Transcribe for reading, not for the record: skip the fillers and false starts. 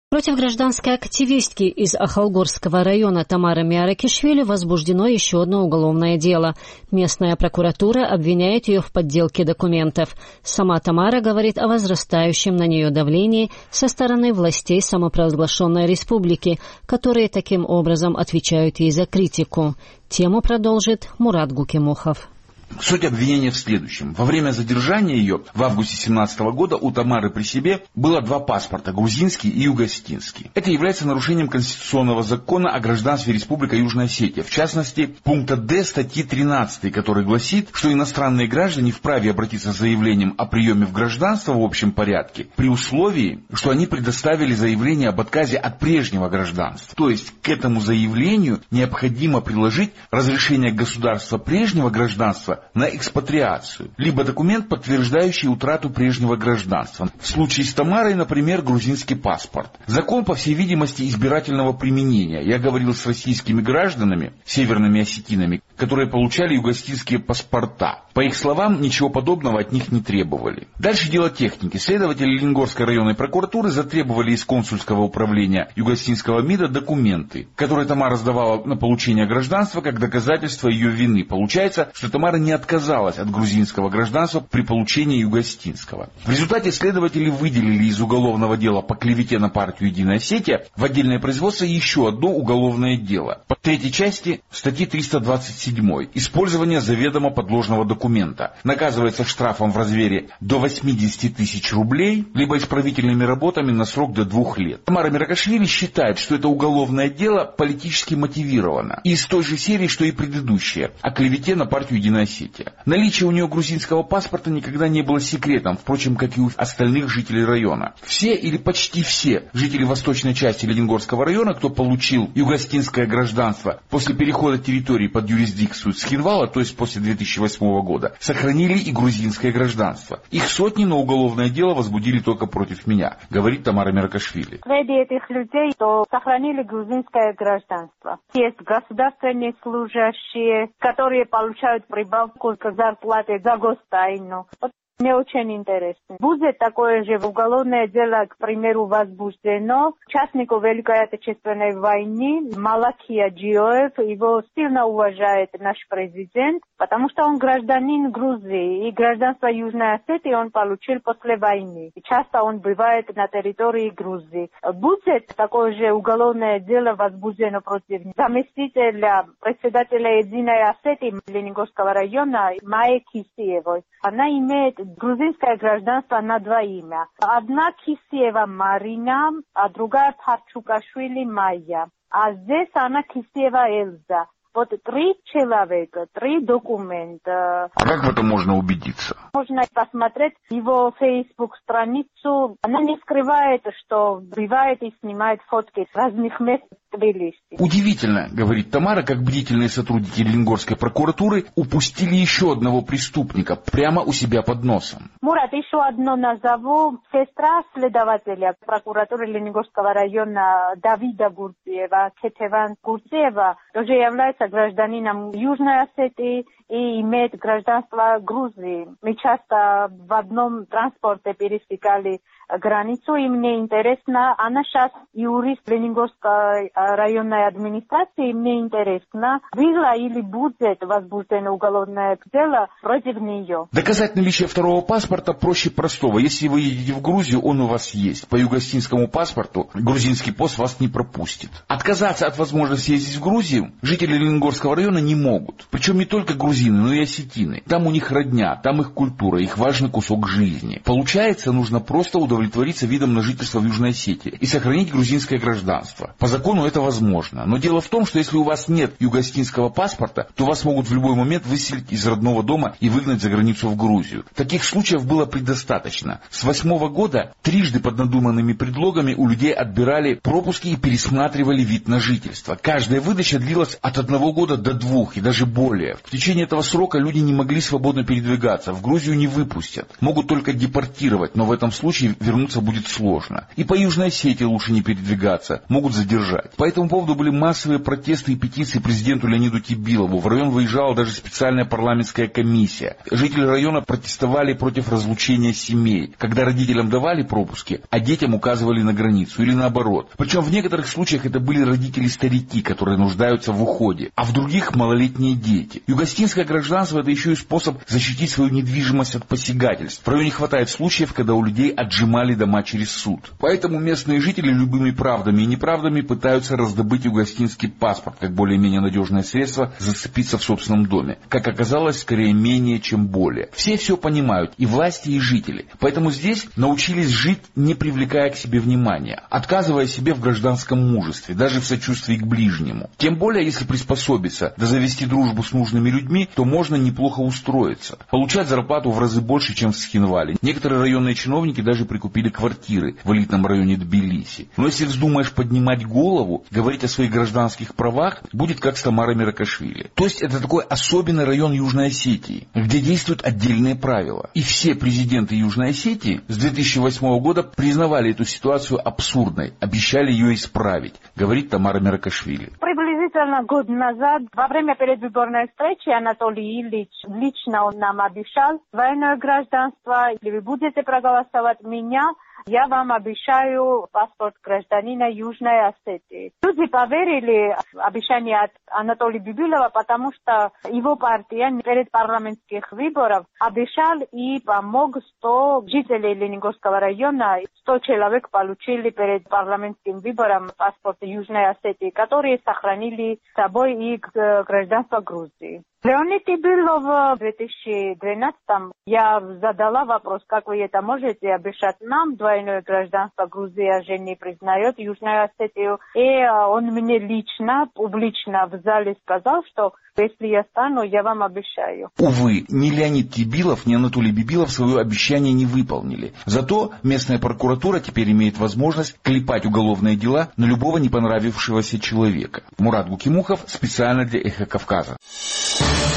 Против гражданской активистки из Ахалгорского района Тамары Миаракишвили возбуждено еще одно уголовное дело. Местная прокуратура обвиняет ее в подделке документов. Сама Тамара говорит о возрастающем на нее давлении со стороны властей самопровозглашенной республики, которые таким образом отвечают ей за критику. Тему продолжит Мурат Гукимухов. Суть обвинения в следующем. Во время задержания ее в августе 2017 года у Тамары при себе было два паспорта – грузинский и югославский. Это является нарушением конституционного закона о гражданстве Республика Южная Осетия. В частности, пункта Д статьи 13, который гласит, что иностранные граждане вправе обратиться с заявлением о приеме в гражданство в общем порядке при условии, что они предоставили заявление об отказе от прежнего гражданства. То есть к этому заявлению необходимо приложить разрешение государства прежнего гражданства на экспатриацию, либо документ, подтверждающий утрату прежнего гражданства. В случае с Тамарой, например, грузинский паспорт. Закон, по всей видимости, избирательного применения. Я говорил с российскими гражданами, северными осетинами, которые получали югославские паспорта. По их словам, ничего подобного от них не требовали. Дальше дело техники. Следователи Ленгорской районной прокуратуры затребовали из консульского управления югославского МИДа документы, которые Тамара сдавала на получение гражданства как доказательство ее вины. Получается, что Тамара не отказалась от грузинского гражданства при получении югославского. В результате следователи выделили из уголовного дела по клевете на партию «Единая Осетия» в отдельное производство еще одно уголовное дело. По третьей части статьи 327 «Использование заведомо подложного документа» наказывается штрафом в размере до 80 тысяч рублей, либо исправительными работами на срок до 2 лет. Тамара Миаракишвили считает, что это уголовное дело политически мотивировано. И из той же серии, что и предыдущее, о клевете на партию «Единая Осетия». Наличие у нее грузинского паспорта никогда не было секретом, впрочем, как и у остальных жителей района. Все или почти все жители восточной части Ленгорского района, кто получил югославское гражданство после перехода территории под юрисдикцию Цхинвала, то есть после 2008 года, сохранили и грузинское гражданство. Их сотни, но уголовное дело возбудили только против меня, говорит Тамара Миаракишвили. Среди этих людей, кто сохранили грузинское гражданство, есть государственные служащие, которые получают прибавку к зарплате за гостайну. Мне очень интересно. Будет такое же уголовное дело, к примеру, возбуждено участнику Великой Отечественной войны Малакия Джиоев. Его сильно уважает наш президент, потому что он гражданин Грузии. И гражданство Южной Осетии он получил после войны. И часто он бывает на территории Грузии. Будет такое же уголовное дело возбуждено против заместителя председателя Единой Осетии Ленгорского района Майи Кисиевой. Она имеет грузинское гражданство на 2 имя. Одна Кисиева Марина, а другая Парчукашвили Майя. А здесь она Кисиева Эльза. Вот 3 человека, 3 документа. А как в этом можно убедиться? Можно посмотреть его Facebook-страницу. Она не скрывает, что бывает и снимает фотки с разных мест в Тбилиси. Удивительно, говорит Тамара, как бдительные сотрудники Ленгорской прокуратуры упустили еще одного преступника прямо у себя под носом. Мурат, еще одно назову. Сестра следователя прокуратуры Ленгорского района Давида Гурцева, Кетеван Гурцева, тоже является гражданином Южной Осетии и имеет гражданство Грузии. Мы часто в одном транспорте пересекали границу, и мне интересно, она сейчас юрист Ленгорской районной администрации, мне интересно, было или будет возбуждено уголовное дело против нее. Доказать наличие второго паспорта проще простого. Если вы едете в Грузию, он у вас есть. По югославскому паспорту грузинский пост вас не пропустит. Отказаться от возможности ездить в Грузию жители Ленгорского района не могут. Причем не только грузины, но и осетины. Там у них родня, там их культура, их важный кусок жизни. Получается, нужно просто удовлетвориться видом на жительство в Южной Осетии и сохранить грузинское гражданство. По закону это возможно. Но дело в том, что если у вас нет югославского паспорта, то вас могут в любой момент выселить из родного дома и выгнать за границу в Грузию. Таких случаев было предостаточно. С 2008 года трижды под надуманными предлогами у людей отбирали пропуски и пересматривали вид на жительство. Каждая выдача длилась от 1 года до 2 и даже более. В течение этого срока люди не могли свободно передвигаться. В Грузию не выпустят. Могут только депортировать, но в этом случае вернуться будет сложно. И по Южной Осетии лучше не передвигаться, могут задержать. По этому поводу были массовые протесты и петиции президенту Леониду Тибилову. В район выезжала даже специальная парламентская комиссия. Жители района протестовали против разлучения семей, когда родителям давали пропуски, а детям указывали на границу, или наоборот. Причем в некоторых случаях это были родители-старики, которые нуждаются в уходе, а в других малолетние дети. Югостинское гражданство — это еще и способ защитить свою недвижимость от посягательств. В районе хватает случаев, когда у людей отжимали дома через суд. Поэтому местные жители любыми правдами и неправдами пытаются раздобыть югостинский паспорт, как более-менее надежное средство зацепиться в собственном доме. Как оказалось, скорее менее, чем более. Все понимают, и власти, и жители. Поэтому здесь научились жить, не привлекая к себе внимания, отказывая себе в гражданском мужестве, даже в сочувствии к ближнему. Тем более, если приспособиться, да завести дружбу с нужными людьми, то можно неплохо устроиться. Получать зарплату в разы больше, чем в Схинвале. Некоторые районные чиновники даже прикупили квартиры в элитном районе Тбилиси. Но если вздумаешь поднимать голову, говорить о своих гражданских правах, будет как с Тамарой Миракашвили. То есть это такой особенный район Южной Осетии, где действуют отдельные правила. И все президенты Южной Осетии с 2008 года признавали эту ситуацию абсурдной, обещали ее исправить, говорит Тамара Миракашвили. Приблизительно год назад, во время предвыборной встречи, Анатолий Ильич лично он нам обещал двойное гражданство. Если вы будете проголосовать меня, я вам обещаю паспорт гражданина Южной Осетии. Люди поверили в обещание от Анатолия Бибилова, потому что его партия перед парламентских выборов обещал и помог 100 жителей Лениногорского района. 100 человек получили перед парламентским выбором паспорт Южной Осетии, которые сохранили с собой и гражданство Грузии. Леонид Тибилов в 2012-м я задала вопрос, как вы это можете обещать нам, двойное гражданство. Грузия же не признает Южную Осетию. И он мне лично, публично в зале сказал, что если я стану, я вам обещаю. Увы, ни Леонид Тибилов, ни Анатолий Бибилов свое обещание не выполнили. Зато местная прокуратура теперь имеет возможность клепать уголовные дела на любого не понравившегося человека. Мурат Гукимухов специально для Эхо Кавказа.